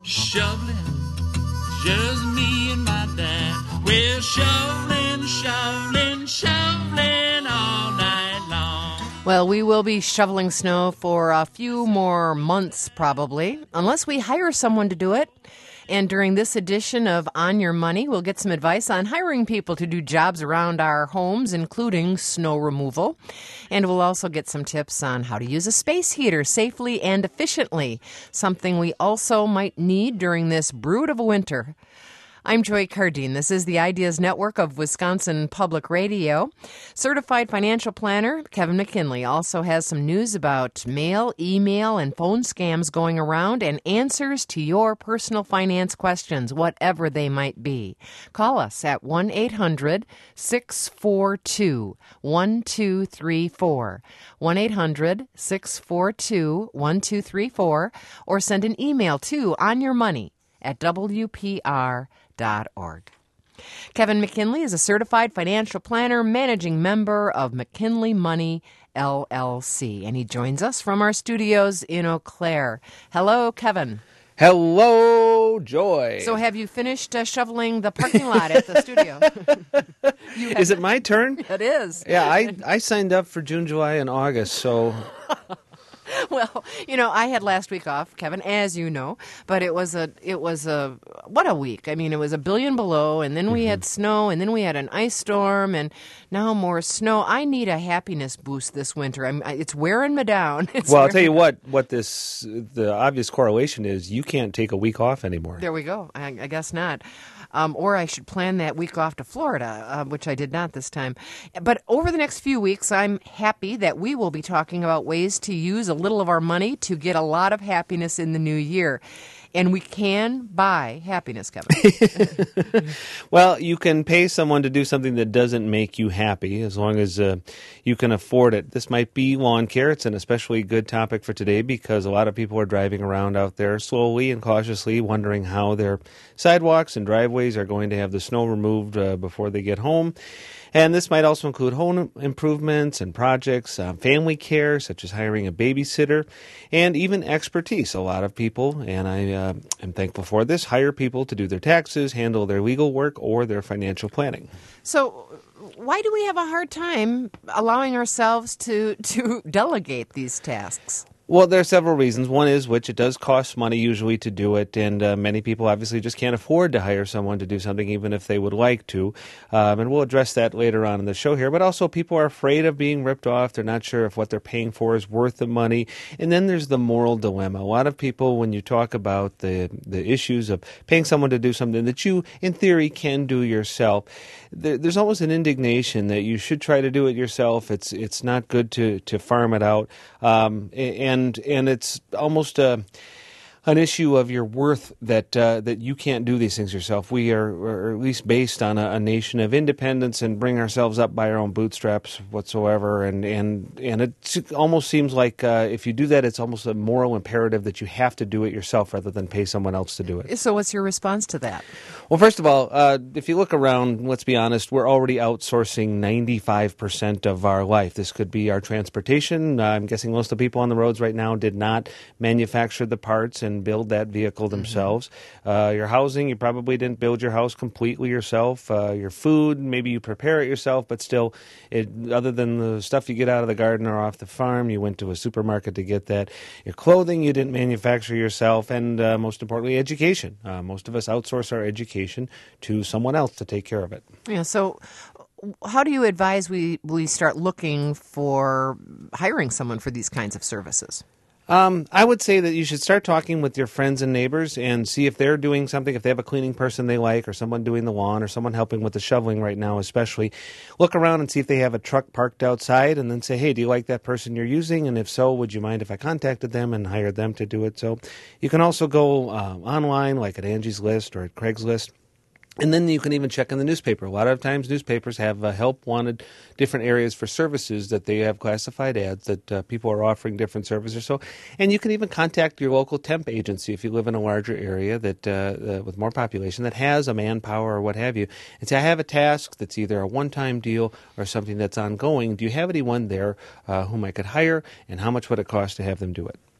Shoveling, just me and my dad. We're shoveling, shoveling, shoveling all night long. Well, we will be shoveling snow for a few more months probably, unless we hire someone to do it. And during this edition of On Your Money, we'll get some advice on hiring people to do jobs around our homes, including snow removal. And we'll also get some tips on how to use a space heater safely and efficiently, something we also might need during this brood of a winter. I'm Joy Cardine. This is the Ideas Network of Wisconsin Public Radio. Certified financial planner Kevin McKinley also has some news about mail, email, and phone scams going around and answers to your personal finance questions, whatever they might be. Call us at 1-800-642-1234, 1-800-642-1234, or send an email to onyourmoney@wpr.org. Kevin McKinley is a certified financial planner, managing member of McKinley Money, LLC, and he joins us from our studios in Eau Claire. Hello, Kevin. Hello, Joy. So have you finished shoveling the parking lot at the studio? Is it my turn? It is. Yeah, I signed up for June, July, and August, so... Well, I had last week off, Kevin, as you know, but it was what a week. I mean, it was a billion below, and then we had snow, and then we had an ice storm, and now more snow. I need a happiness boost this winter. It's wearing me down. I'll tell you what the obvious correlation is, you can't take a week off anymore. There we go. I guess not. Or I should plan that week off to Florida, which I did not this time. But over the next few weeks, I'm happy that we will be talking about ways to use a little of our money to get a lot of happiness in the new year. And we can buy happiness, Kevin. Well, you can pay someone to do something that doesn't make you happy, as long as you can afford it. This might be lawn care. It's an especially good topic for today because a lot of people are driving around out there slowly and cautiously, wondering how their sidewalks and driveways are going to have the snow removed before they get home. And this might also include home improvements and projects, family care, such as hiring a babysitter, and even expertise. A lot of people, and I am thankful for this, hire people to do their taxes, handle their legal work, or their financial planning. So why do we have a hard time allowing ourselves to delegate these tasks? Well, there are several reasons. One is which it does cost money usually to do it, and many people obviously just can't afford to hire someone to do something even if they would like to. And we'll address that later on in the show here. But also people are afraid of being ripped off. They're not sure if what they're paying for is worth the money. And then there's the moral dilemma. A lot of people, when you talk about the issues of paying someone to do something that you, in theory, can do yourself, there's almost an indignation that you should try to do it yourself. It's not good to farm it out. And it's almost an issue of your worth that you can't do these things yourself. We are at least based on a nation of independence and bring ourselves up by our own bootstraps whatsoever. And it almost seems like if you do that, it's almost a moral imperative that you have to do it yourself rather than pay someone else to do it. So what's your response to that? Well, first of all, if you look around, let's be honest, we're already outsourcing 95% of our life. This could be our transportation. I'm guessing most of the people on the roads right now did not manufacture the parts and build that vehicle themselves. Your housing, you probably didn't build your house completely yourself. Your food, maybe you prepare it yourself, but still, other than the stuff you get out of the garden or off the farm, you went to a supermarket to get that. Your clothing, you didn't manufacture yourself. And most importantly, education. Most of us outsource our education to someone else to take care of it. Yeah, so how do you advise we start looking for hiring someone for these kinds of services? I would say that you should start talking with your friends and neighbors and see if they're doing something, if they have a cleaning person they like, or someone doing the lawn, or someone helping with the shoveling right now especially. Look around and see if they have a truck parked outside, and then say, hey, do you like that person you're using? And if so, would you mind if I contacted them and hired them to do it? So you can also go online, like at Angie's List or at Craigslist. And then you can even check in the newspaper. A lot of times newspapers have help wanted different areas for services that they have classified ads that people are offering different services. So, and you can even contact your local temp agency if you live in a larger area that with more population that has a manpower or what have you, and say, I have a task that's either a one-time deal or something that's ongoing. Do you have anyone there whom I could hire, and how much would it cost to have them do it?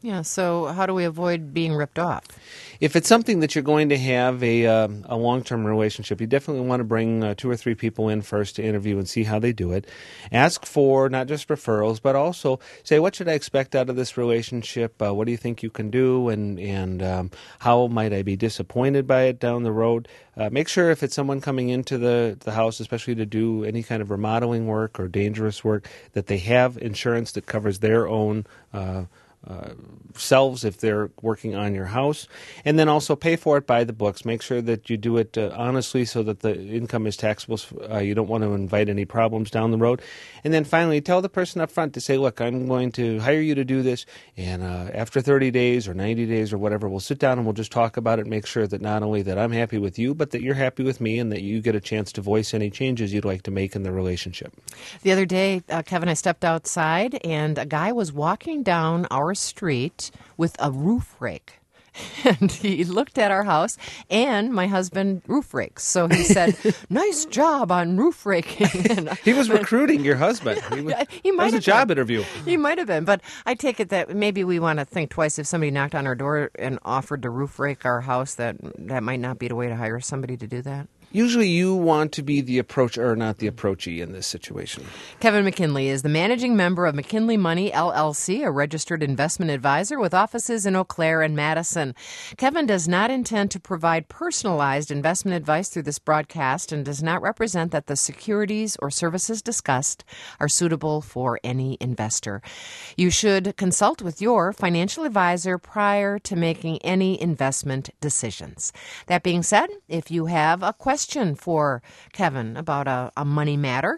Yeah, so how do we avoid being ripped off? If it's something that you're going to have a long-term relationship, you definitely want to bring 2 or 3 people in first to interview and see how they do it. Ask for not just referrals, but also say, what should I expect out of this relationship? What do you think you can do? And how might I be disappointed by it down the road? Make sure if it's someone coming into the house, especially to do any kind of remodeling work or dangerous work, that they have insurance that covers their own selves if they're working on your house, and then also pay for it by the books. Make sure that you do it honestly so that the income is taxable. You don't want to invite any problems down the road. And then finally, tell the person up front to say, look, I'm going to hire you to do this, and after 30 days or 90 days or whatever, we'll sit down and we'll just talk about it, make sure that not only that I'm happy with you, but that you're happy with me and that you get a chance to voice any changes you'd like to make in the relationship. The other day, Kevin, I stepped outside and a guy was walking down our street with a roof rake. And he looked at our house and my husband roof rakes. So he said, nice job on roof raking. He was recruiting your husband. He might was have a job been. interview. He might have been. But I take it that maybe we want to think twice if somebody knocked on our door and offered to roof rake our house, that might not be the way to hire somebody to do that. Usually you want to be the approacher, not the approachee in this situation. Kevin McKinley is the managing member of McKinley Money, LLC, a registered investment advisor with offices in Eau Claire and Madison. Kevin does not intend to provide personalized investment advice through this broadcast and does not represent that the securities or services discussed are suitable for any investor. You should consult with your financial advisor prior to making any investment decisions. That being said, if you have a question for Kevin about a money matter,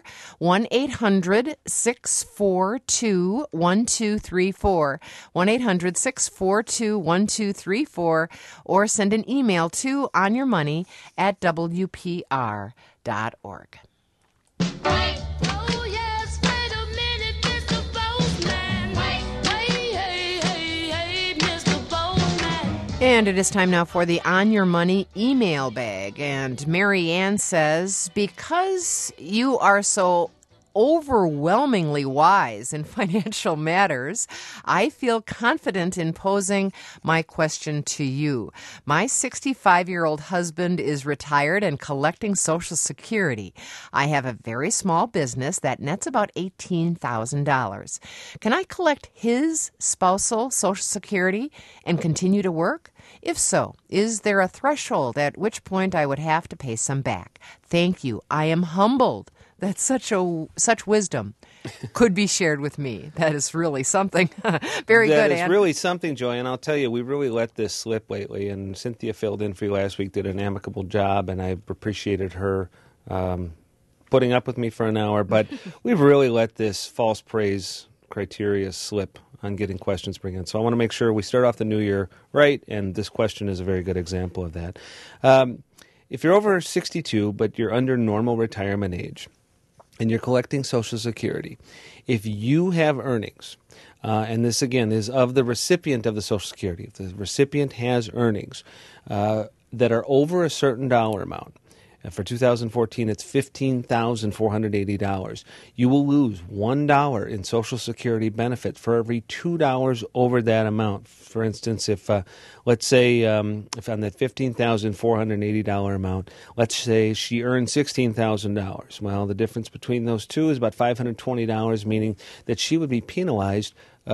1-800-642-1234, 1-800-642-1234, or send an email to onyourmoney@wpr.org. And it is time now for the On Your Money email bag. And Mary Ann says, because you are so overwhelmingly wise in financial matters, I feel confident in posing my question to you. My 65-year-old husband is retired and collecting Social Security. I have a very small business that nets about $18,000. Can I collect his spousal Social Security and continue to work? If so, is there a threshold at which point I would have to pay some back? Thank you. I am humbled that such wisdom could be shared with me. That is really something. Very good, Ann. That is really something, Joy. And I'll tell you, we really let this slip lately. And Cynthia filled in for you last week, did an amicable job, and I appreciated her putting up with me for an hour. But we've really let this false praise criteria slip on getting questions bring in. So I want to make sure we start off the new year right, and this question is a very good example of that. If you're over 62, but you're under normal retirement age, and you're collecting Social Security, if you have earnings, and this again is of the recipient of the Social Security, if the recipient has earnings that are over a certain dollar amount, for 2014, it's $15,480. You will lose $1 in Social Security benefit for every $2 over that amount. For instance, if let's say if on that $15,480 amount, let's say she earned $16,000. Well, the difference between those two is about $520, meaning that she would be penalized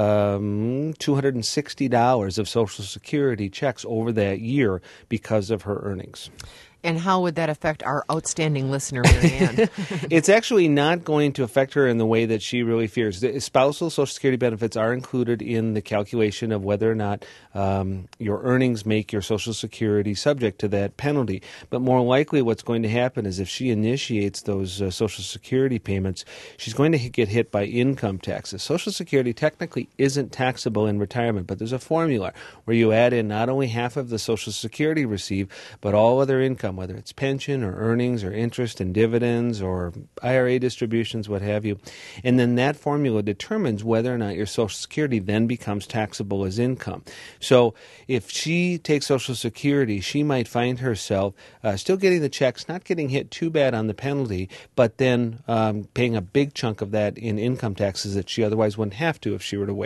$260 of Social Security checks over that year because of her earnings. And how would that affect our outstanding listener, Mary Ann? It's actually not going to affect her in the way that she really fears. The spousal Social Security benefits are included in the calculation of whether or not your earnings make your Social Security subject to that penalty. But more likely what's going to happen is if she initiates those Social Security payments, she's going to get hit by income taxes. Social Security technically isn't taxable in retirement, but there's a formula where you add in not only half of the Social Security received, but all other income, whether it's pension or earnings or interest and dividends or IRA distributions, what have you. And then that formula determines whether or not your Social Security then becomes taxable as income. So if she takes Social Security, she might find herself still getting the checks, not getting hit too bad on the penalty, but then paying a big chunk of that in income taxes that she otherwise wouldn't have to if she were to wait.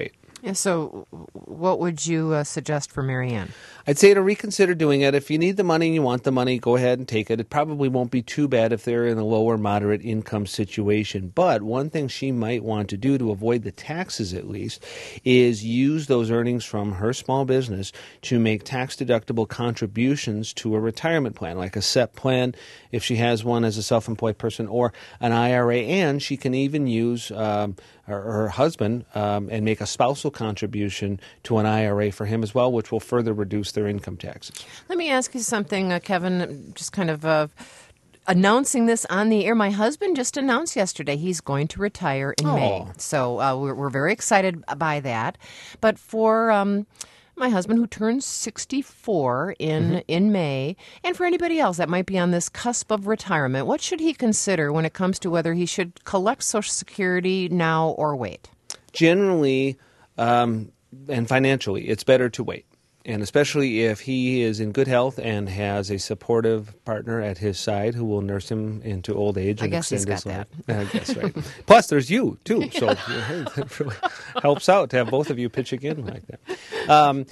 Yeah, so what would you suggest for Marianne? I'd say to reconsider doing it. If you need the money and you want the money, go ahead and take it. It probably won't be too bad if they're in a lower moderate income situation. But one thing she might want to do to avoid the taxes at least is use those earnings from her small business to make tax-deductible contributions to a retirement plan, like a SEP plan if she has one as a self-employed person, or an IRA. And she can even use her husband and make a spousal contribution to an IRA for him as well, which will further reduce their income taxes. Let me ask you something, Kevin, just kind of announcing this on the air. My husband just announced yesterday he's going to retire in May. So we're very excited by that. But for my husband, who turns 64 in May, and for anybody else that might be on this cusp of retirement, what should he consider when it comes to whether he should collect Social Security now or wait? Generally, and financially, it's better to wait. And especially if he is in good health and has a supportive partner at his side who will nurse him into old age and extend his life. I guess, right. Plus, there's you, too. So it really helps out to have both of you pitching in like that.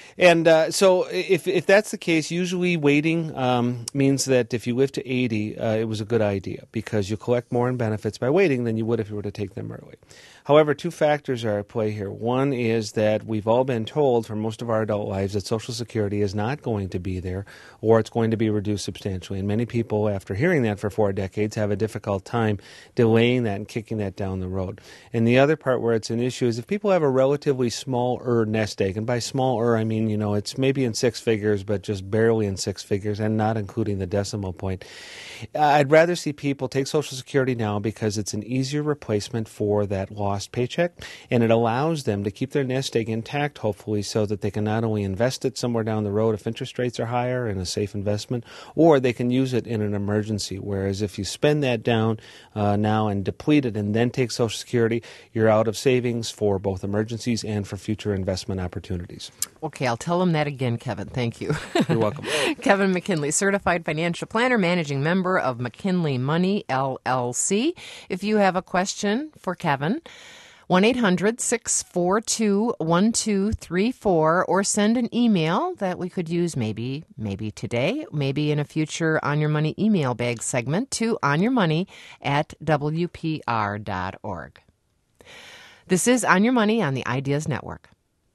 So if that's the case, usually waiting means that if you live to 80, it was a good idea because you collect more in benefits by waiting than you would if you were to take them early. However, two factors are at play here. One is that we've all been told for most of our adult lives that Social Security is not going to be there or it's going to be reduced substantially. And many people, after hearing that for 4 decades, have a difficult time delaying that and kicking that down the road. And the other part where it's an issue is if people have a relatively smaller nest egg, and by smaller I mean, it's maybe in 6 figures, but just barely in 6 figures and not including the decimal point. I'd rather see people take Social Security now because it's an easier replacement for that lost paycheck, and it allows them to keep their nest egg intact, hopefully, so that they can not only invest it somewhere down the road if interest rates are higher in a safe investment, or they can use it in an emergency. Whereas if you spend that down now and deplete it and then take Social Security, you're out of savings for both emergencies and for future investment opportunities. Okay, I'll tell him that again, Kevin. Thank you. You're welcome. Kevin McKinley, certified financial planner, managing member of McKinley Money, LLC. If you have a question for Kevin, 1-800-642-1234, or send an email that we could use maybe today, maybe in a future On Your Money email bag segment to onyourmoney@wpr.org. This is On Your Money on the Ideas Network.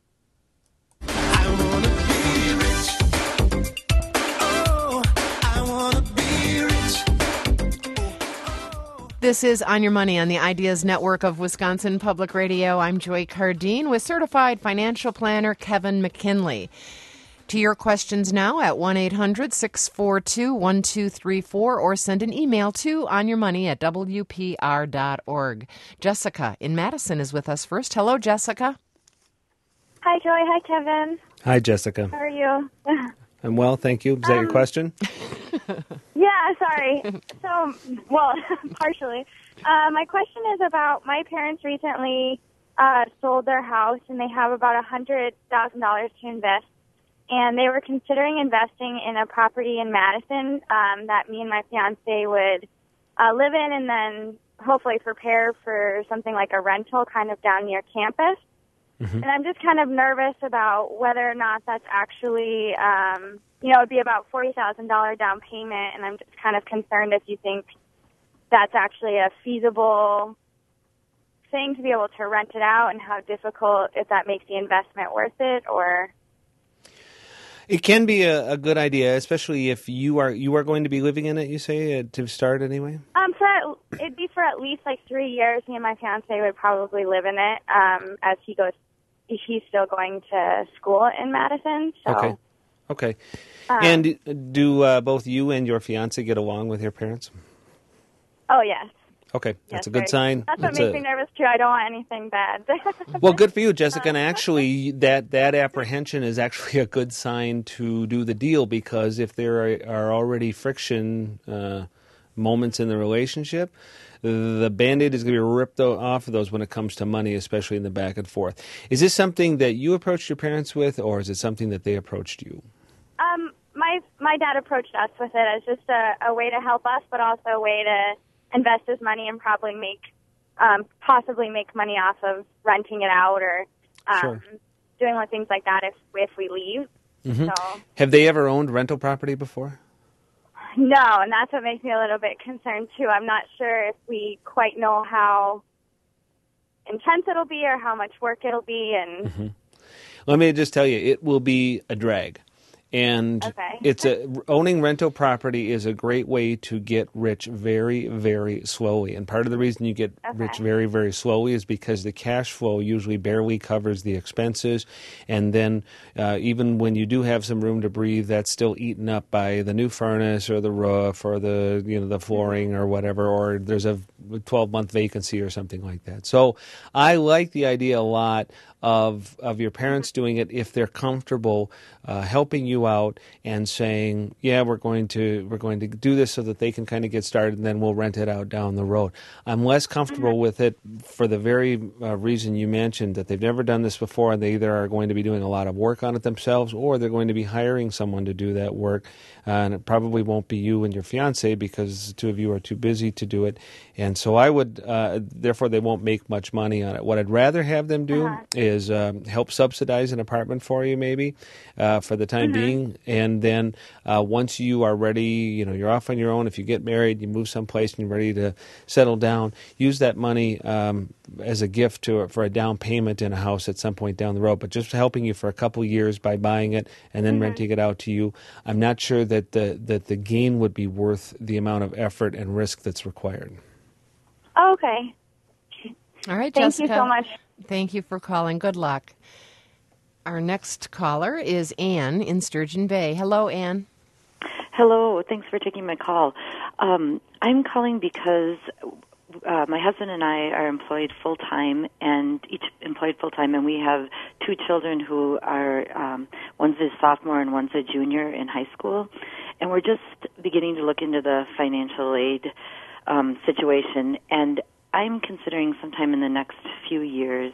This is On Your Money on the Ideas Network of Wisconsin Public Radio. I'm Joy Cardine with certified financial planner Kevin McKinley. To your questions now at 1-800-642-1234 or send an email to onyourmoney@wpr.org. Jessica in Madison is with us first. Hello, Jessica. Hi, Joy. Hi, Kevin. Hi, Jessica. How are you? I'm well, thank you. Is that your question? Yeah, sorry. Partially. My question is about my parents recently sold their house, and they have about $100,000 to invest. And they were considering investing in a property in Madison that me and my fiance would live in and then hopefully prepare for something like a rental kind of down near campus. Mm-hmm. And I'm just kind of nervous about whether or not that's actually, it'd be about $40,000 down payment, and I'm just kind of concerned if you think that's actually a feasible thing to be able to rent it out and how difficult, if that makes the investment worth it, or... It can be a good idea, especially if you are going to be living in it, you say, to start anyway? It'd be for at least 3 years. Me and my fiance would probably live in it as he's still going to school in Madison. So. Okay. And do both you and your fiance get along with your parents? Oh, yes. Okay, that's a good sign. That's what makes me nervous, too. I don't want anything bad. Well, good for you, Jessica. And actually, that apprehension is actually a good sign to do the deal, because if there are already friction moments in the relationship, the Band-Aid is going to be ripped off of those when it comes to money, especially in the back and forth. Is this something that you approached your parents with, or is it something that they approached you? My dad approached us with it as just a way to help us, but also a way to invest his money and possibly make money off of renting it out or Sure. doing more things like that if we leave. So Have they ever owned rental property before? no, and that's what makes me a little bit concerned too. I'm not sure if we quite know how intense it'll be or how much work it'll be, and Let me just tell you, it will be a drag. And Okay. owning rental property is a great way to get rich very, very slowly. And part of the reason you get rich very, very slowly is because the cash flow usually barely covers the expenses. And then even when you do have some room to breathe, that's still eaten up by the new furnace or the roof or the flooring or whatever, or there's a 12-month vacancy or something like that. So I like the idea a lot of your parents doing it if they're comfortable helping you out and saying, yeah, we're going to do this so that they can kind of get started, and then we'll rent it out down the road. I'm less comfortable with it for the very reason you mentioned, that they've never done this before, and they either are going to be doing a lot of work on it themselves, or they're going to be hiring someone to do that work, and it probably won't be you and your fiance because the two of you are too busy to do it. And so I would, therefore, they won't make much money on it. What I'd rather have them do is help subsidize an apartment for you, maybe for the time being, and then once you are ready, you're off on your own. If you get married, you move someplace, and you're ready to settle down, use that money as a gift for a down payment in a house at some point down the road. But just helping you for a couple years by buying it and then renting it out to you, I'm not sure that the gain would be worth the amount of effort and risk that's required. Oh, okay. All right, Thank Jessica. you so much. Thank you for calling. Good luck. Our next caller is Ann in Sturgeon Bay. Hello, Ann. Hello. Thanks for taking my call. I'm calling because my husband and I are employed full-time, and we have two children who are, one's a sophomore and one's a junior in high school, and we're just beginning to look into the financial aid situation, and I'm considering sometime in the next few years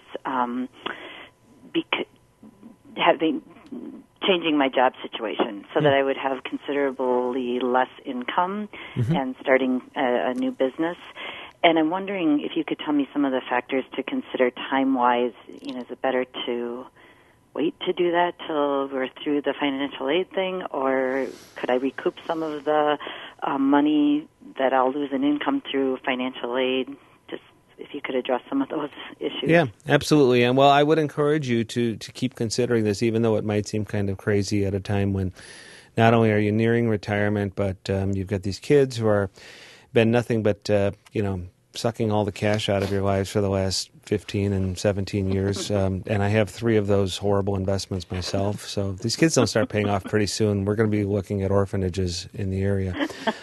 changing my job situation so that I would have considerably less income and starting a new business. And I'm wondering if you could tell me some of the factors to consider time-wise. Is it better to wait to do that till we're through the financial aid thing, or could I recoup some of the money that I'll lose in income through financial aid? Just if you could address some of those issues. Yeah, absolutely. And well, I would encourage you to keep considering this, even though it might seem kind of crazy at a time when not only are you nearing retirement, but you've got these kids who are been nothing but sucking all the cash out of your lives for the last 15 and 17 years. And I have 3 of those horrible investments myself. So if these kids don't start paying off pretty soon, we're going to be looking at orphanages in the area.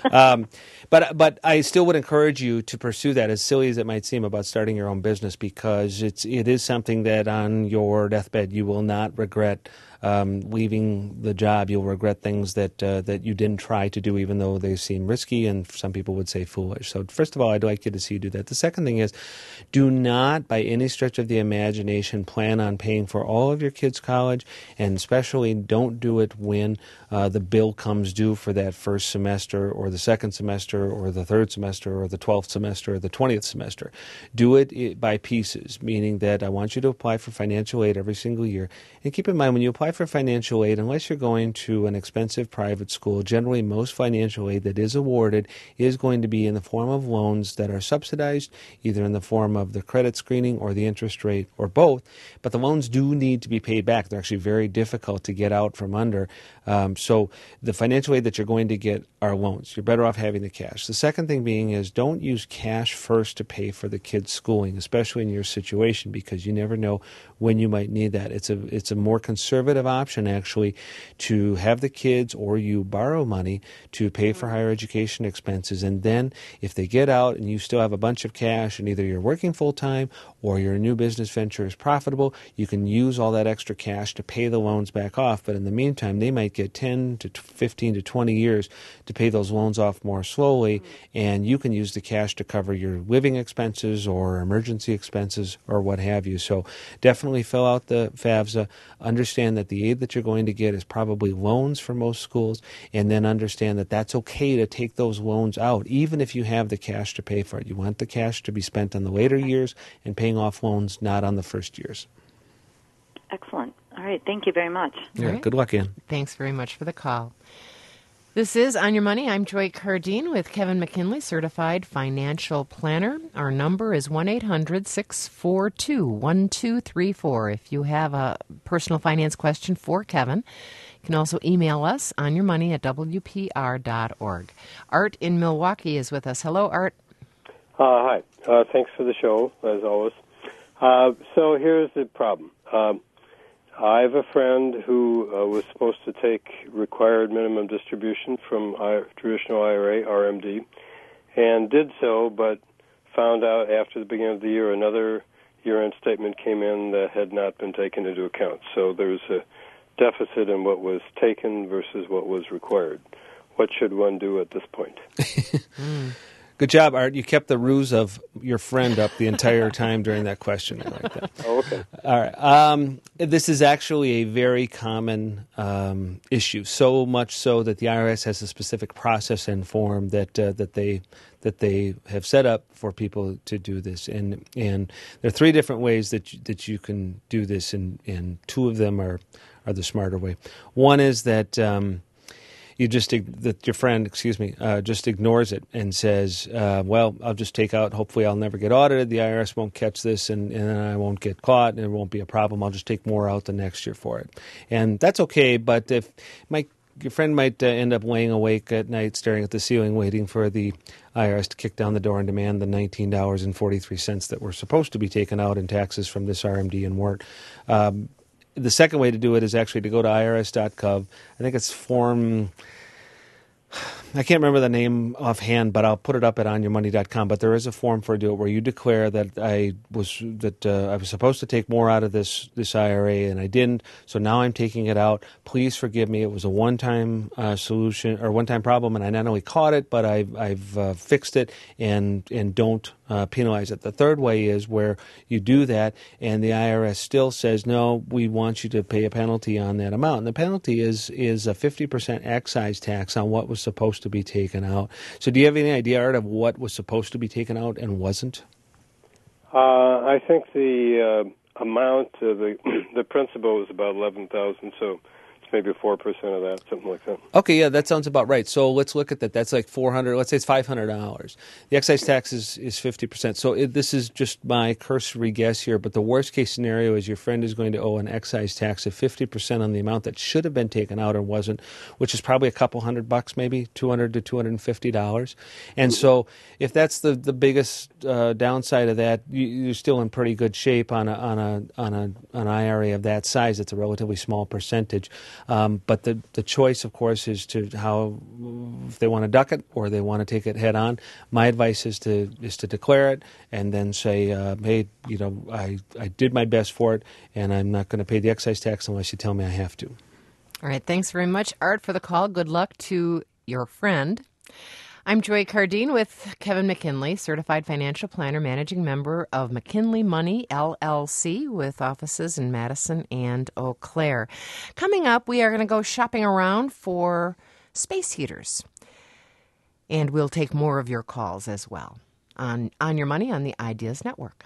But I still would encourage you to pursue that, as silly as it might seem, about starting your own business, because it is something that on your deathbed you will not regret. Leaving the job, you'll regret things that you didn't try to do, even though they seem risky, and some people would say foolish. So first of all, I'd like you to see you do that. The second thing is, do not, by any stretch of the imagination, plan on paying for all of your kids' college, and especially don't do it when the bill comes due for that first semester, or the second semester, or the third semester, or the 12th semester, or the 20th semester. Do it by pieces, meaning that I want you to apply for financial aid every single year. And keep in mind, when you apply for financial aid, unless you're going to an expensive private school, generally most financial aid that is awarded is going to be in the form of loans that are subsidized, either in the form of the credit screening or the interest rate, or both. But the loans do need to be paid back. They're actually very difficult to get out from under. So the financial aid that you're going to get are loans. You're better off having the cash. The second thing being is, don't use cash first to pay for the kids' schooling, especially in your situation, because you never know when you might need that. It's a more conservative option, actually, to have the kids or you borrow money to pay for higher education expenses. And then if they get out and you still have a bunch of cash, and either you're working full-time or your new business venture is profitable, you can use all that extra cash to pay the loans back off. But in the meantime, they might get 10 to 15 to 20 years to pay those loans off more slowly, and you can use the cash to cover your living expenses or emergency expenses or what have you. So definitely fill out the FAFSA, understand that the aid that you're going to get is probably loans for most schools, and then understand that that's okay to take those loans out, even if you have the cash to pay for it. You want the cash to be spent on the later years and paying off loans, not on the first years. Excellent. All right. Thank you very much. Yeah, All right. good luck, Ann. Thanks very much for the call. This is On Your Money. I'm Joy Cardine with Kevin McKinley, certified financial planner. Our number is 1-800-642-1234. If you have a personal finance question for Kevin, you can also email us onyourmoney@wpr.org. Art in Milwaukee is with us. Hello, Art. Hi. Thanks for the show, as always. So here's the problem. I have a friend who was supposed to take required minimum distribution from traditional IRA, RMD, and did so, but found out after the beginning of the year another year-end statement came in that had not been taken into account. So there's a deficit in what was taken versus what was required. What should one do at this point? Good job, Art. You kept the ruse of your friend up the entire time during that question. I like that. Oh, okay. All right. This is actually a very common issue, so much so that the IRS has a specific process and form that they have set up for people to do this. And there are three different ways that you can do this, and two of them are the smarter way. One is that your friend just ignores it and says, well, I'll just take out, hopefully I'll never get audited, the IRS won't catch this, and I won't get caught, and it won't be a problem, I'll just take more out the next year for it. And that's okay, but your friend might end up laying awake at night staring at the ceiling waiting for the IRS to kick down the door and demand the $19.43 that were supposed to be taken out in taxes from this RMD and weren't. The second way to do it is actually to go to irs.gov. I think it's form, I can't remember the name offhand, but I'll put it up at onyourmoney.com. But there is a form for do it where you declare that I was supposed to take more out of this IRA and I didn't. So now I'm taking it out. Please forgive me. It was a one-time solution or one-time problem, and I not only caught it, but I've fixed it and don't penalize it. The third way is where you do that, and the IRS still says, no, we want you to pay a penalty on that amount. And the penalty is a 50% excise tax on what was supposed to be taken out. So do you have any idea, Art, of what was supposed to be taken out and wasn't? I think the amount, the principal was about $11,000, so maybe 4% of that, something like that. Okay, yeah, that sounds about right. So let's look at that. That's like $400. Let's say it's $500. The excise tax is 50%. So this is just my cursory guess here, but the worst case scenario is your friend is going to owe an excise tax of 50% on the amount that should have been taken out and wasn't, which is probably a couple $100, maybe $200 to $250. And so if that's the biggest downside of that, you're still in pretty good shape on an IRA of that size. It's a relatively small percentage. But the choice, of course, is to if they want to duck it or they want to take it head on. My advice is to declare it and then say, hey, I did my best for it, and I'm not going to pay the excise tax unless you tell me I have to. All right. Thanks very much, Art, for the call. Good luck to your friend. I'm Joy Cardine with Kevin McKinley, certified financial planner, managing member of McKinley Money, LLC, with offices in Madison and Eau Claire. Coming up, we are going to go shopping around for space heaters. And we'll take more of your calls as well on Your Money on the Ideas Network.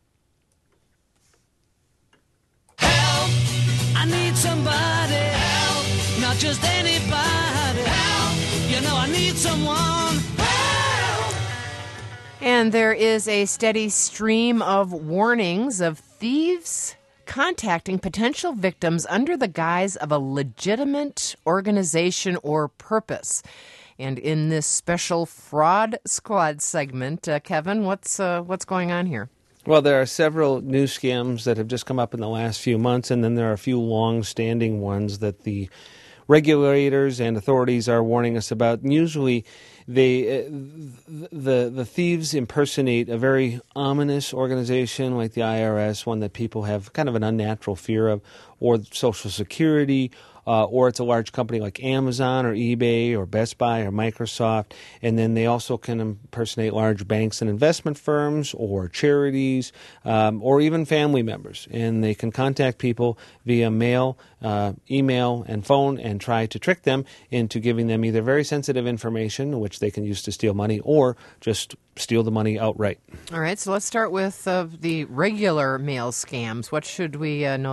Help! I need somebody. Help! Not just anybody. Help! I need someone. Help! And there is a steady stream of warnings of thieves contacting potential victims under the guise of a legitimate organization or purpose. And in this special Fraud Squad segment, Kevin, what's going on here? Well, there are several new scams that have just come up in the last few months, and then there are a few long-standing ones that the regulators and authorities are warning us about. And usually, the thieves impersonate a very ominous organization like the IRS, one that people have kind of an unnatural fear of, or Social Security, or it's a large company like Amazon or eBay or Best Buy or Microsoft. And then they also can impersonate large banks and investment firms or charities or even family members. And they can contact people via mail, email, and phone and try to trick them into giving them either very sensitive information, which they can use to steal money, or just steal the money outright. All right, so let's start with the regular mail scams. What should we know there?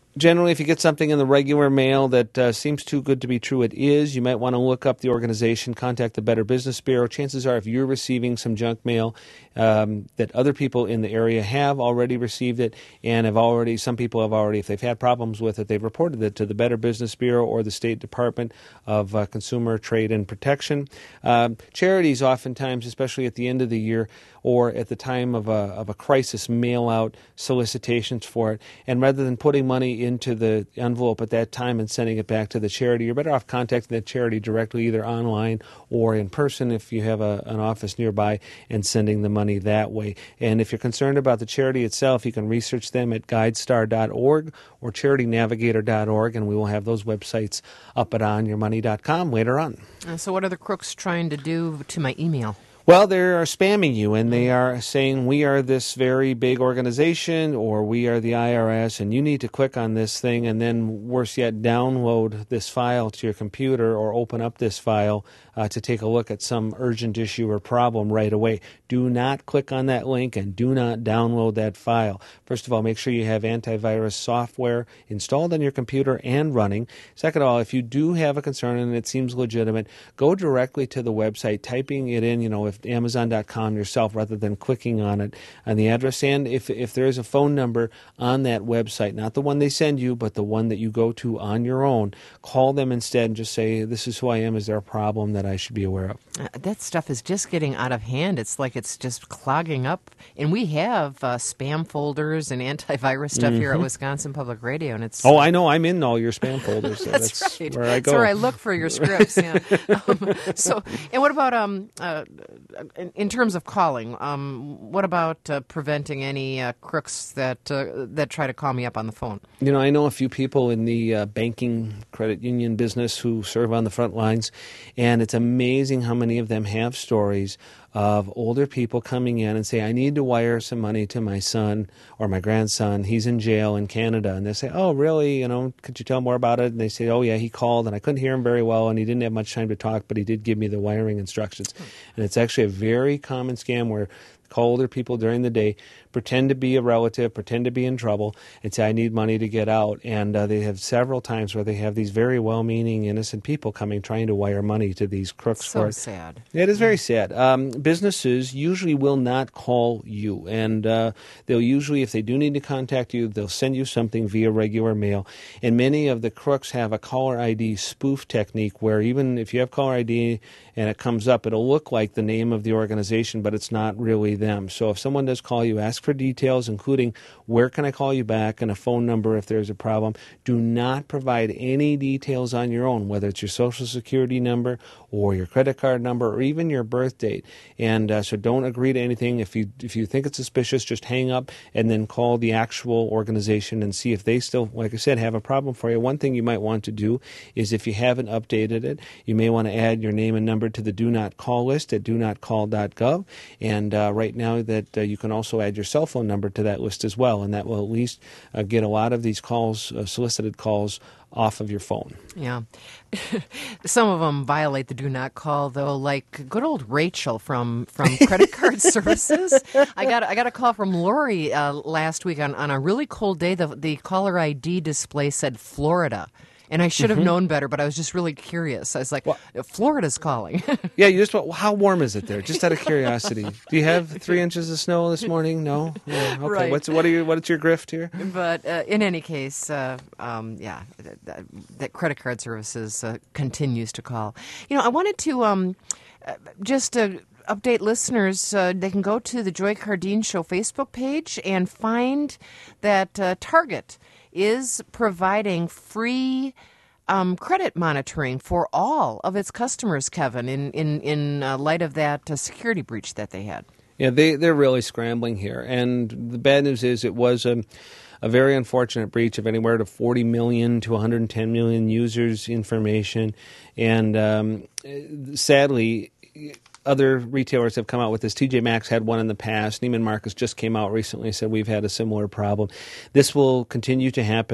Generally, if you get something in the regular mail that seems too good to be true, it is. You might want to look up the organization, contact the Better Business Bureau. Chances are if you're receiving some junk mail that other people in the area have already received it and some people have already, if they've had problems with it, they've reported it to the Better Business Bureau or the State Department of Consumer Trade and Protection. Charities oftentimes, especially at the end of the year or at the time of a crisis, mail out solicitations for it. And rather than putting money into the envelope at that time and sending it back to the charity, you're better off contacting that charity directly, either online or in person if you have an office nearby, and sending the money that way. And if you're concerned about the charity itself, you can research them at guidestar.org or charitynavigator.org, and we will have those websites up at onyourmoney.com later on. So what are the crooks trying to do to my email? Well, they are spamming you, and they are saying, we are this very big organization, or we are the IRS, and you need to click on this thing, and then, worse yet, download this file to your computer or open up this file to take a look at some urgent issue or problem right away. Do not click on that link, and do not download that file. First of all, make sure you have antivirus software installed on your computer and running. Second of all, if you do have a concern and it seems legitimate, go directly to the website, typing it in, if Amazon.com yourself rather than clicking on it on the address. And if there is a phone number on that website, not the one they send you, but the one that you go to on your own, call them instead and just say, this is who I am. Is there a problem that I should be aware of? That stuff is just getting out of hand. It's like it's just clogging up. And we have spam folders and antivirus stuff here at Wisconsin Public Radio. And it's I know. I'm in all your spam folders. So that's right. Where I go. That's where I look for your scripts. Yeah. And what about in terms of calling? What about preventing any crooks that try to call me up on the phone? I know a few people in the banking credit union business who serve on the front lines, and it's amazing how many of them have stories of older people coming in and say, I need to wire some money to my son or my grandson. He's in jail in Canada. And they say, oh, really? Could you tell more about it? And they say, oh, yeah, he called and I couldn't hear him very well and he didn't have much time to talk, but he did give me the wiring instructions. And it's actually a very common scam where call older people during the day, pretend to be a relative, pretend to be in trouble, and say, I need money to get out. And they have several times where they have these very well-meaning, innocent people coming, trying to wire money to these crooks. So sad. It is very sad. Businesses usually will not call you. And they'll usually, if they do need to contact you, they'll send you something via regular mail. And many of the crooks have a caller ID spoof technique where even if you have caller ID and it comes up, it'll look like the name of the organization, but it's not really them. So if someone does call you, ask for details, including where can I call you back and a phone number if there's a problem. Do not provide any details on your own, whether it's your Social Security number or your credit card number or even your birth date. And so don't agree to anything. If you think it's suspicious, just hang up and then call the actual organization and see if they still, like I said, have a problem for you. One thing you might want to do is if you haven't updated it, you may want to add your name and number to the Do Not Call list at donotcall.gov. And right now that you can also add your cell phone number to that list as well, and that will at least get a lot of these calls, solicited calls, off of your phone. Yeah. Some of them violate the do not call, though, like good old Rachel from Credit Card Services. I got a call from Lori last week on a really cold day. The caller ID display said Florida. And I should have known better, but I was just really curious. I was like, Florida's calling. Yeah, you just how warm is it there? Just out of curiosity. Do you have 3 inches of snow this morning? No? Yeah, okay. Right. What's your grift here? But in any case, that Credit Card Services continues to call. I wanted to just update listeners. They can go to the Joy Cardine Show Facebook page and find that Target is providing free credit monitoring for all of its customers, Kevin, in light of that security breach that they had. Yeah, they're really scrambling here. And the bad news is it was a very unfortunate breach of anywhere to 40 million to 110 million users' information. And sadly, other retailers have come out with this. TJ Maxx had one in the past. Neiman Marcus just came out recently and said we've had a similar problem. This will continue to happen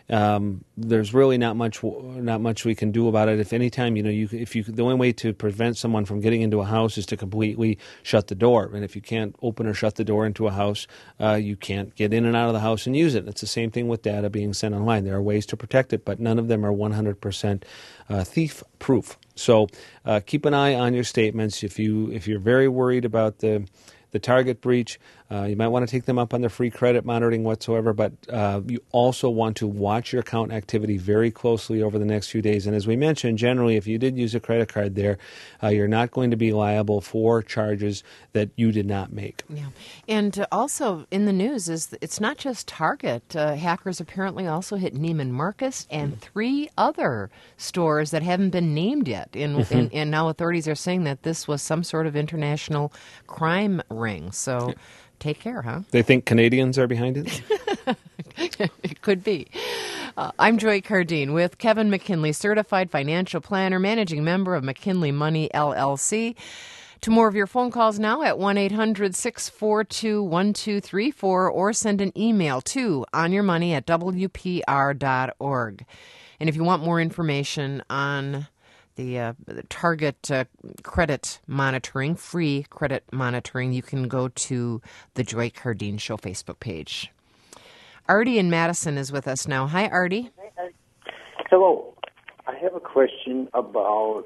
there's really not much we can do about it. If anytime, the only way to prevent someone from getting into a house is to completely shut the door. And if you can't open or shut the door into a house, you can't get in and out of the house and use it. It's the same thing with data being sent online. There are ways to protect it, but none of them are 100% thief-proof. So keep an eye on your statements. If you're very worried about the target breach, you might want to take them up on their free credit monitoring whatsoever, but you also want to watch your account activity very closely over the next few days. And as we mentioned, generally, if you did use a credit card there, you're not going to be liable for charges that you did not make. Yeah. And also in the news it's not just Target. Hackers apparently also hit Neiman Marcus and 3 other stores that haven't been named yet. And now authorities are saying that this was some sort of international crime ring. So take care, huh? They think Canadians are behind it? It could be. I'm Joy Cardine with Kevin McKinley, certified financial planner, managing member of McKinley Money, LLC. To more of your phone calls now at 1-800-642-1234 or send an email to onyourmoney@wpr.org. And if you want more information on the Target credit monitoring, free credit monitoring, you can go to the Joy Cardine Show Facebook page. Artie in Madison is with us now. Hi, Artie. Hello. I have a question about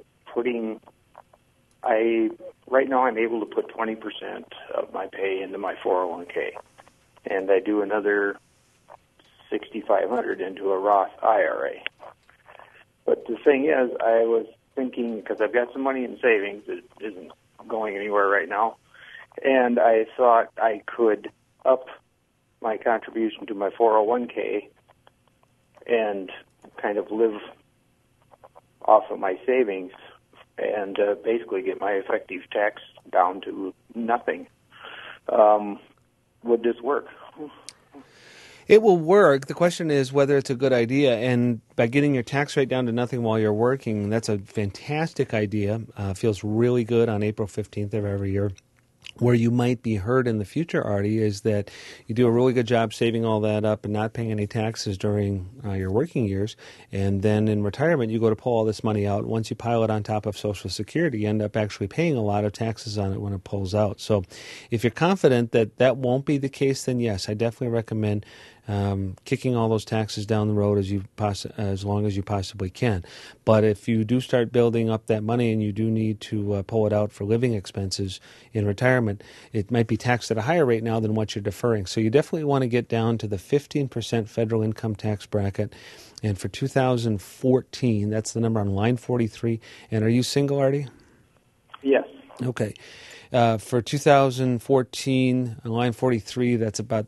right now I'm able to put 20% of my pay into my 401k, and I do another $6,500 into a Roth IRA. But the thing is, I was thinking, because I've got some money in savings that isn't going anywhere right now, and I thought I could up my contribution to my 401k and kind of live off of my savings and basically get my effective tax down to nothing. Would this work? It will work. The question is whether it's a good idea. And by getting your tax rate down to nothing while you're working, that's a fantastic idea. Feels really good on April 15th of every year. Where you might be hurt in the future, Artie, is that you do a really good job saving all that up and not paying any taxes during your working years. And then in retirement, you go to pull all this money out. Once you pile it on top of Social Security, you end up actually paying a lot of taxes on it when it pulls out. So if you're confident that that won't be the case, then yes, I definitely recommend kicking all those taxes down the road as long as you possibly can. But if you do start building up that money and you do need to pull it out for living expenses in retirement, it might be taxed at a higher rate now than what you're deferring. So you definitely want to get down to the 15% federal income tax bracket. And for 2014, that's the number on line 43. And are you single, Artie? Yes. Okay. For 2014, on line 43, that's about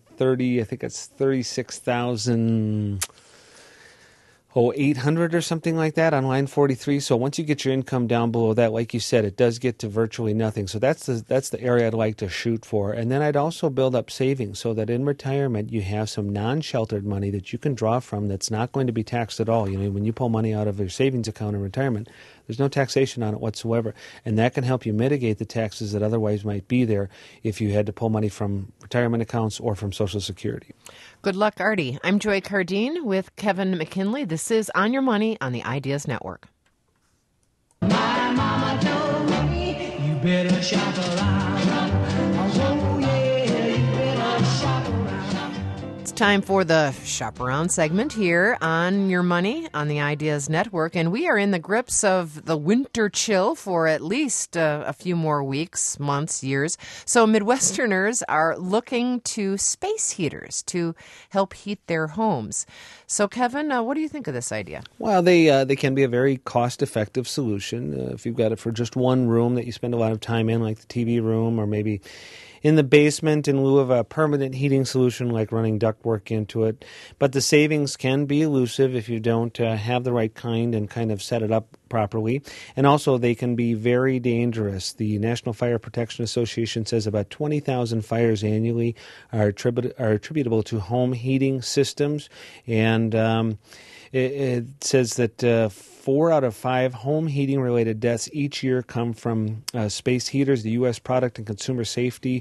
36,800 or something like that on line 43. So once you get your income down below that, like you said, it does get to virtually nothing. So that's the area I'd like to shoot for. And then I'd also build up savings so that in retirement you have some non-sheltered money that you can draw from that's not going to be taxed at all. You know, when you pull money out of your savings account in retirement, there's no taxation on it whatsoever, and that can help you mitigate the taxes that otherwise might be there if you had to pull money from retirement accounts or from Social Security. Good luck, Artie. I'm Joy Cardine with Kevin McKinley. This is On Your Money on the Ideas Network. My mama told me you better shop around. Oh, yeah, you better shop around. It's time for the Shop Around segment here on Your Money on the Ideas Network. And we are in the grips of the winter chill for at least a few more weeks, months, years. So Midwesterners are looking to space heaters to help heat their homes. So, Kevin, what do you think of this idea? Well, they can be a very cost-effective solution. If you've got it for just one room that you spend a lot of time in, like the TV room, or maybe in the basement in lieu of a permanent heating solution like running ductwork into it. But the savings can be elusive if you don't have the right kind and kind of set it up properly. And also they can be very dangerous. The National Fire Protection Association says about 20,000 fires annually are attributable to home heating systems. And it says that 4 out of 5 home heating-related deaths each year come from space heaters. The U.S. Product and Consumer Safety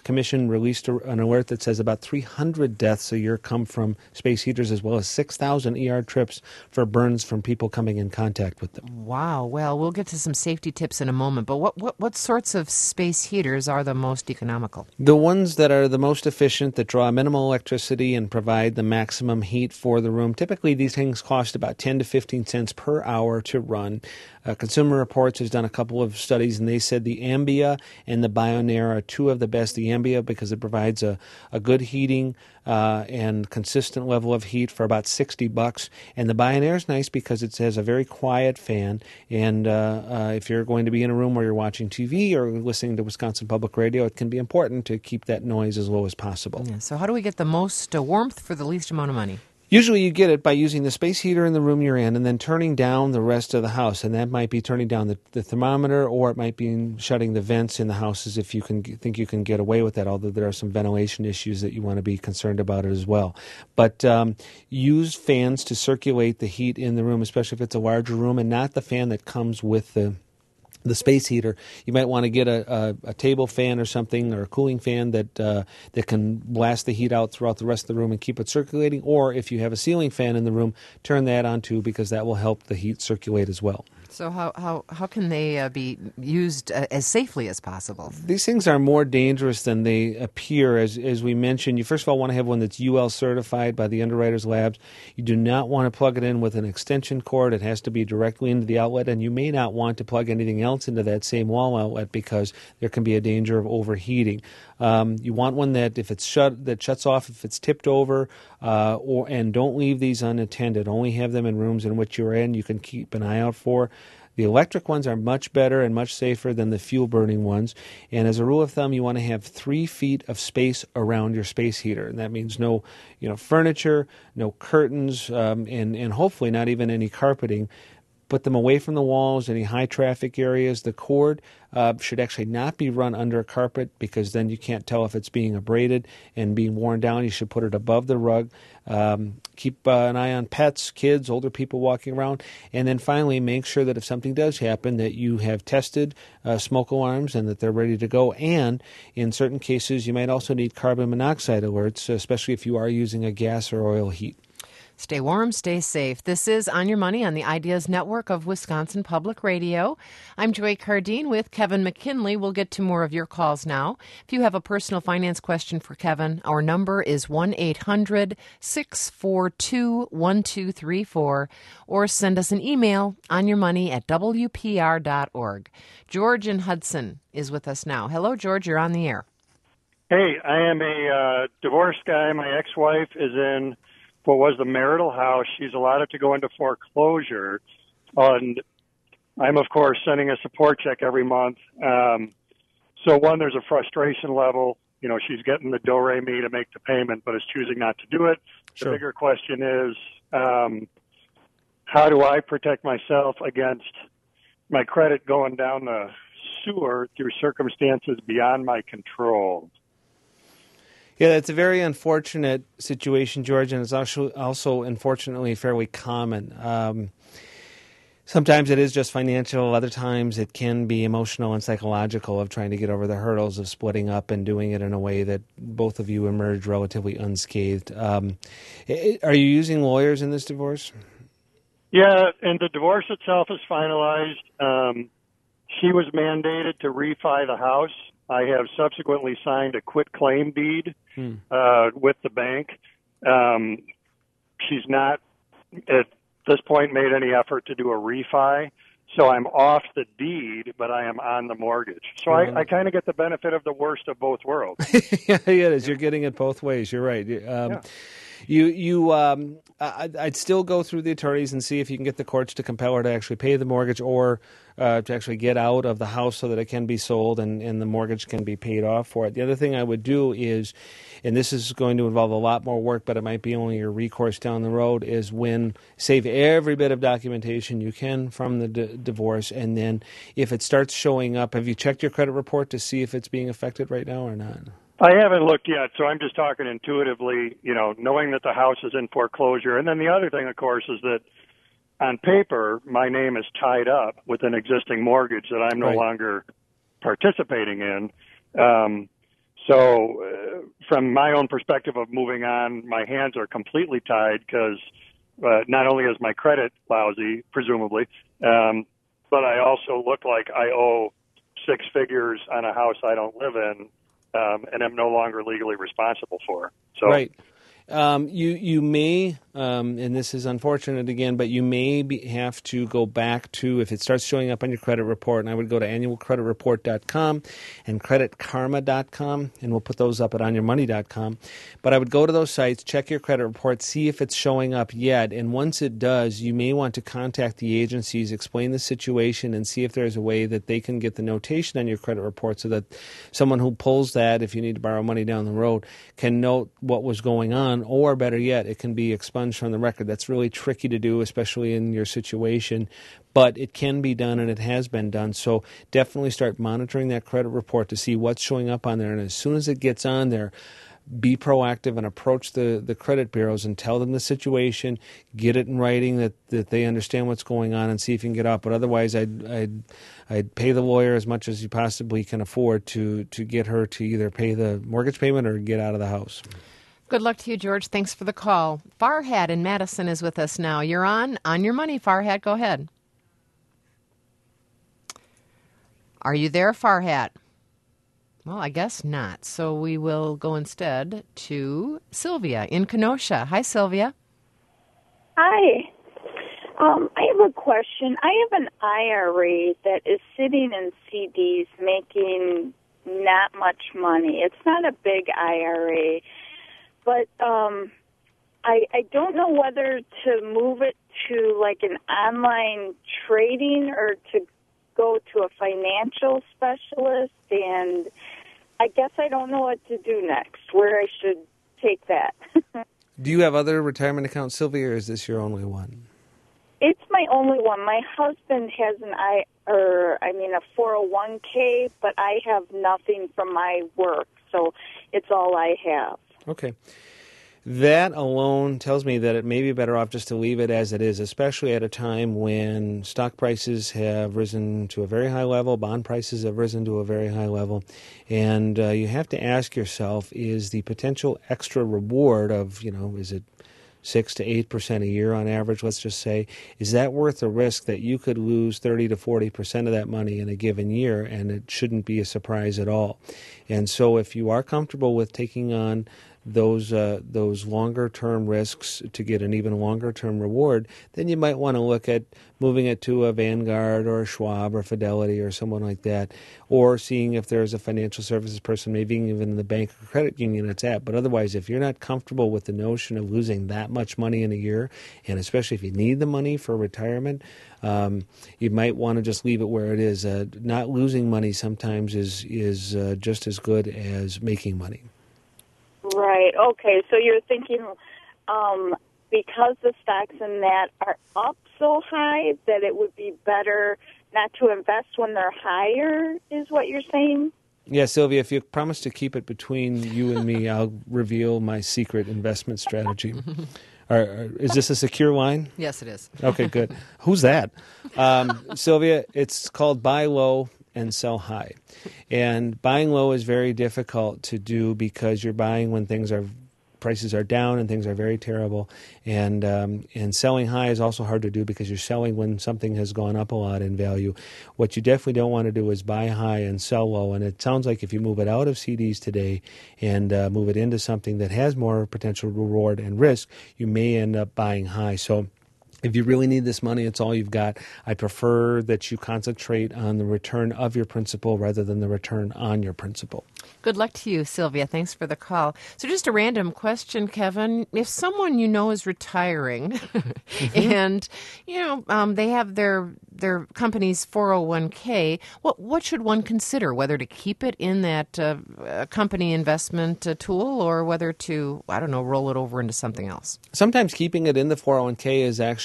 Commission released an alert that says about 300 deaths a year come from space heaters, as well as 6,000 ER trips for burns from people coming in contact with them. Wow. Well, we'll get to some safety tips in a moment, but what sorts of space heaters are the most economical? The ones that are the most efficient, that draw minimal electricity and provide the maximum heat for the room. Typically, these things cost about 10 to 15 cents per hour to run. Consumer Reports has done a couple of studies, and they said the Ambia and the Bionaire are two of the best. The Ambia because it provides a good heating and consistent level of heat for about $60. And the Bionaire is nice because it has a very quiet fan. And if you're going to be in a room where you're watching TV or listening to Wisconsin Public Radio, it can be important to keep that noise as low as possible. Yeah, so how do we get the most warmth for the least amount of money? Usually you get it by using the space heater in the room you're in and then turning down the rest of the house. And that might be turning down the thermometer, or it might be shutting the vents in the houses if you think you can get away with that, although there are some ventilation issues that you want to be concerned about it as well. But use fans to circulate the heat in the room, especially if it's a larger room, and not the fan that comes with the space heater. You might want to get a table fan or something, or a cooling fan that can blast the heat out throughout the rest of the room and keep it circulating. Or if you have a ceiling fan in the room, turn that on too, because that will help the heat circulate as well. So how can they be used as safely as possible? These things are more dangerous than they appear. As we mentioned, you first of all want to have one that's UL certified by the Underwriters Labs. You do not want to plug it in with an extension cord. It has to be directly into the outlet, and you may not want to plug anything else into that same wall outlet because there can be a danger of overheating. You want one that if it's that shuts off if it's tipped over, and don't leave these unattended. Only have them in rooms in which you're in. You can keep an eye out for. The electric ones are much better and much safer than the fuel-burning ones. And as a rule of thumb, you want to have 3 feet of space around your space heater. And that means no furniture, no curtains, and hopefully not even any carpeting. Put them away from the walls, any high traffic areas. The cord should actually not be run under a carpet, because then you can't tell if it's being abraded and being worn down. You should put it above the rug. Keep an eye on pets, kids, older people walking around. And then finally, make sure that if something does happen, that you have tested smoke alarms and that they're ready to go. And in certain cases, you might also need carbon monoxide alerts, especially if you are using a gas or oil heat. Stay warm, stay safe. This is On Your Money on the Ideas Network of Wisconsin Public Radio. I'm Joy Cardine with Kevin McKinley. We'll get to more of your calls now. If you have a personal finance question for Kevin, our number is 1-800-642-1234, or send us an email, onyourmoney@wpr.org. George in Hudson is with us now. Hello, George. You're on the air. Hey, I am a divorced guy. My ex-wife is in what was the marital house. She's allotted to go into foreclosure, and I'm, of course, sending a support check every month. So, one, there's a frustration level. She's getting the do-re-mi to make the payment, but is choosing not to do it. Sure. The bigger question is, how do I protect myself against my credit going down the sewer through circumstances beyond my control? Yeah, it's a very unfortunate situation, George, and it's also unfortunately fairly common. Sometimes it is just financial. Other times it can be emotional and psychological, of trying to get over the hurdles of splitting up and doing it in a way that both of you emerge relatively unscathed. Are you using lawyers in this divorce? Yeah, and the divorce itself is finalized. She was mandated to refi the house. I have subsequently signed a quitclaim deed with the bank. She's not, at this point, made any effort to do a refi, so I'm off the deed, but I am on the mortgage. So I kind of get the benefit of the worst of both worlds. Yeah, it is. You're getting it both ways. You're right. Yeah. I'd still go through the attorneys and see if you can get the courts to compel her to actually pay the mortgage, or to actually get out of the house so that it can be sold and the mortgage can be paid off for it. The other thing I would do is, and this is going to involve a lot more work, but it might be only your recourse down the road, is save every bit of documentation you can from the divorce, and then if it starts showing up, have you checked your credit report to see if it's being affected right now or not? I haven't looked yet, so I'm just talking intuitively, knowing that the house is in foreclosure. And then the other thing, of course, is that on paper, my name is tied up with an existing mortgage that I'm no longer participating in. So from my own perspective of moving on, my hands are completely tied because not only is my credit lousy, presumably, but I also look like I owe six figures on a house I don't live in, and am no longer legally responsible for. So, right. You may, and this is unfortunate again, but you may have to go back to, if it starts showing up on your credit report, and I would go to annualcreditreport.com and creditkarma.com, and we'll put those up at onyourmoney.com. But I would go to those sites, check your credit report, see if it's showing up yet, and once it does, you may want to contact the agencies, explain the situation, and see if there's a way that they can get the notation on your credit report so that someone who pulls that, if you need to borrow money down the road, can note what was going on. Or better yet, it can be expunged from the record. That's really tricky to do, especially in your situation, but it can be done, and it has been done. So definitely start monitoring that credit report to see what's showing up on there, and as soon as it gets on there, be proactive and approach the credit bureaus and tell them the situation, get it in writing that they understand what's going on, and see if you can get out. But otherwise, I'd pay the lawyer as much as you possibly can afford to get her to either pay the mortgage payment or get out of the house. Good luck to you, George. Thanks for the call. Farhad in Madison is with us now. You're on Your Money, Farhad. Go ahead. Are you there, Farhad? Well, I guess not. So we will go instead to Sylvia in Kenosha. Hi, Sylvia. Hi. I have a question. I have an IRA that is sitting in CDs making not much money. It's not a big IRA. But I don't know whether to move it to like an online trading or to go to a financial specialist, and I guess I don't know what to do next, where I should take that. Do you have other retirement accounts, Sylvia, or is this your only one? It's my only one. My husband has a 401k, but I have nothing from my work, so it's all I have. Okay. That alone tells me that it may be better off just to leave it as it is, especially at a time when stock prices have risen to a very high level, bond prices have risen to a very high level, and you have to ask yourself, is the potential extra reward of, is it 6 to 8% a year on average, let's just say, is that worth the risk that you could lose 30 to 40% of that money in a given year, and it shouldn't be a surprise at all. And so if you are comfortable with taking on those longer-term risks to get an even longer-term reward, then you might want to look at moving it to a Vanguard or a Schwab or Fidelity or someone like that, or seeing if there's a financial services person, maybe even in the bank or credit union it's at. But otherwise, if you're not comfortable with the notion of losing that much money in a year, and especially if you need the money for retirement, you might want to just leave it where it is. Not losing money sometimes is just as good as making money. Right. Okay. So you're thinking because the stocks in that are up so high that it would be better not to invest when they're higher, is what you're saying? Yeah, Sylvia, if you promise to keep it between you and me, I'll reveal my secret investment strategy. Is this a secure line? Yes, it is. Okay, good. Who's that? Sylvia, it's called buy low and sell high. And buying low is very difficult to do because you're buying when prices are down and things are very terrible. And selling high is also hard to do because you're selling when something has gone up a lot in value. What you definitely don't want to do is buy high and sell low. And it sounds like if you move it out of CDs today and move it into something that has more potential reward and risk, you may end up buying high. So if you really need this money, it's all you've got. I prefer that you concentrate on the return of your principal rather than the return on your principal. Good luck to you, Sylvia. Thanks for the call. So just a random question, Kevin. If someone you know is retiring and, they have their company's 401k, what should one consider? Whether to keep it in that company investment tool or whether to, roll it over into something else? Sometimes keeping it in the 401k is actually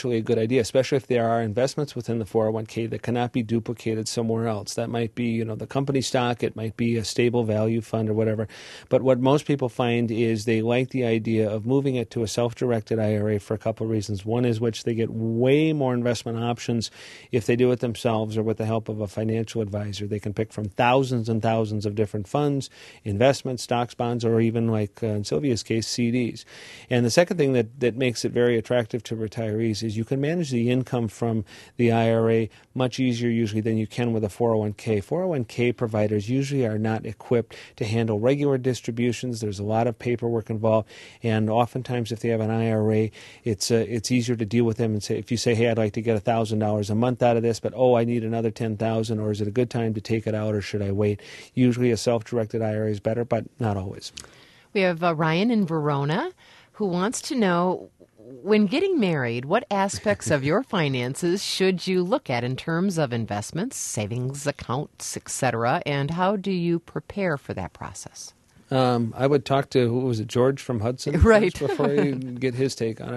financially a good idea, especially if there are investments within the 401k that cannot be duplicated somewhere else. That might be, the company stock, it might be a stable value fund or whatever. But what most people find is they like the idea of moving it to a self-directed IRA for a couple of reasons. One is which they get way more investment options if they do it themselves or with the help of a financial advisor. They can pick from thousands and thousands of different funds, investments, stocks, bonds, or even, like in Sylvia's case, CDs. And the second thing that makes it very attractive to retirees is you can manage the income from the IRA much easier usually than you can with a 401k. 401k providers usually are not equipped to handle regular distributions. There's a lot of paperwork involved, and oftentimes if they have an IRA, it's easier to deal with them and say, if you say, hey, I'd like to get $1,000 a month out of this, but I need another $10,000, or is it a good time to take it out, or should I wait? Usually a self-directed IRA is better, but not always. We have Ryan in Verona who wants to know, when getting married, what aspects of your finances should you look at in terms of investments, savings accounts, etc., and how do you prepare for that process? I would talk to, who was it, George from Hudson? Right. Before you get his take on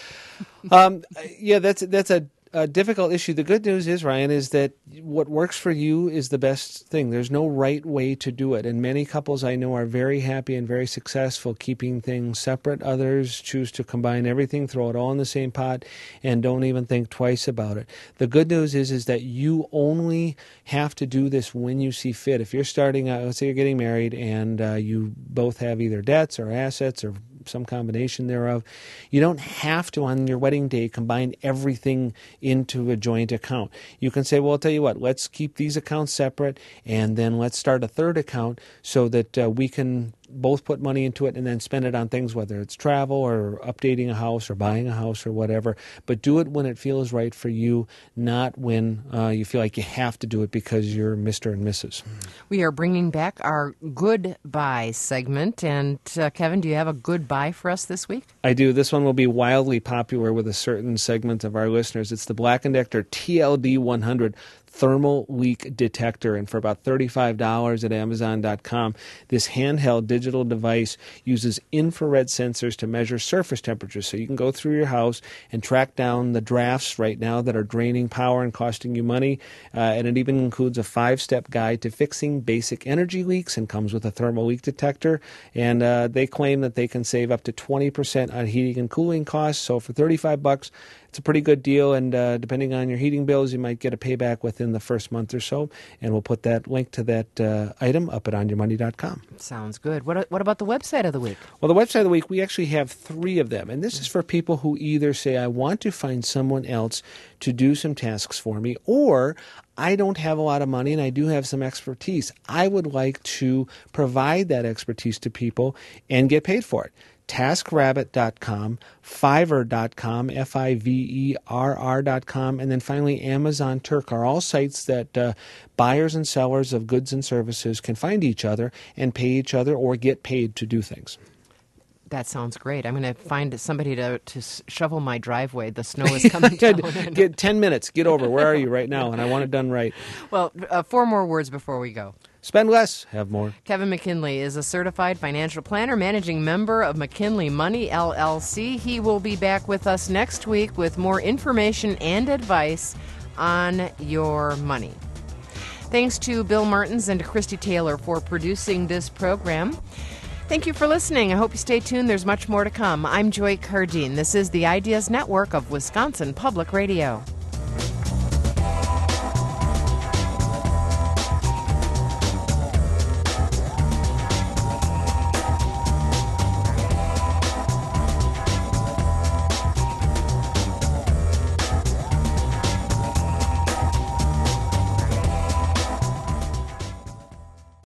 it. Yeah, that's a difficult issue. The good news is, Ryan, is that what works for you is the best thing. There's no right way to do it. And many couples I know are very happy and very successful keeping things separate. Others choose to combine everything, throw it all in the same pot, and don't even think twice about it. The good news is that you only have to do this when you see fit. If you're starting out, let's say you're getting married and you both have either debts or assets or some combination thereof, you don't have to, on your wedding day, combine everything into a joint account. You can say, well, I'll tell you what, let's keep these accounts separate, and then let's start a third account so that we can both put money into it and then spend it on things, whether it's travel or updating a house or buying a house or whatever. But do it when it feels right for you, not when you feel like you have to do it because you're Mr. and Mrs. We are bringing back our goodbye segment. And Kevin, do you have a goodbye for us this week? I do. This one will be wildly popular with a certain segment of our listeners. It's the Black & Decker TLD 100 thermal leak detector, and for about $35 at Amazon.com, this handheld digital device uses infrared sensors to measure surface temperature. So you can go through your house and track down the drafts right now that are draining power and costing you money, and it even includes a 5-step guide to fixing basic energy leaks and comes with a thermal leak detector, and they claim that they can save up to 20% on heating and cooling costs. So for $35, it's a pretty good deal, and depending on your heating bills, you might get a payback within the first month or so. And we'll put that link to that item up at onyourmoney.com. Sounds good. What about the website of the week? Well, the website of the week, we actually have 3 of them. And this is for people who either say, I want to find someone else to do some tasks for me, or I don't have a lot of money and I do have some expertise. I would like to provide that expertise to people and get paid for it. TaskRabbit.com, Fiverr.com, Fiverr.com, and then finally Amazon Turk are all sites that buyers and sellers of goods and services can find each other and pay each other or get paid to do things. That sounds great. I'm going to find somebody to shovel my driveway. The snow is coming down. Get 10 minutes. Get over. Where are you right now? And I want it done right. Well, 4 more words before we go. Spend less, have more. Kevin McKinley is a certified financial planner, managing member of McKinley Money, LLC. He will be back with us next week with more information and advice on your money. Thanks to Bill Martins and to Christy Taylor for producing this program. Thank you for listening. I hope you stay tuned. There's much more to come. I'm Joy Cardine. This is the Ideas Network of Wisconsin Public Radio.